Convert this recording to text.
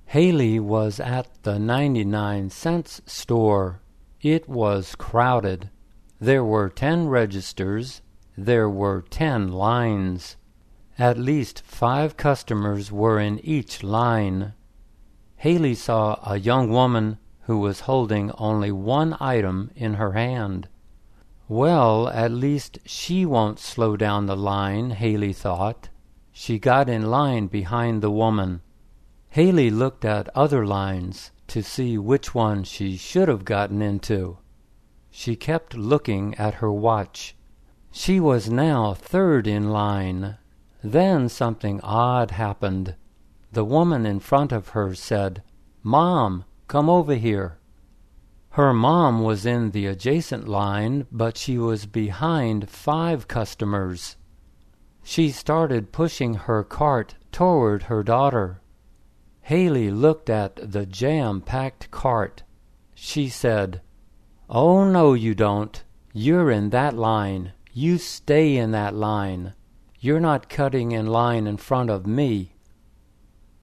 Haley was at the 99-cent store. It was crowded. There were 10 registers. There were 10 lines. At least 5 customers were in each line. Haley saw a young woman who was holding only one item in her hand. Well, at least she won't slow down the line, Haley thought. She got in line behind the woman. Haley looked at other lines to see which one she should have gotten into. She kept looking at her watch. She was now 3rd in line. Then something odd happened. The woman in front of her said, "Mom, come over here." Her mom was in the adjacent line, but she was behind 5 customers. She started pushing her cart toward her daughter. Haley looked at the jam-packed cart. She said, "Oh, no, you don't. You're in that line. You stay in that line. You're not cutting in line in front of me."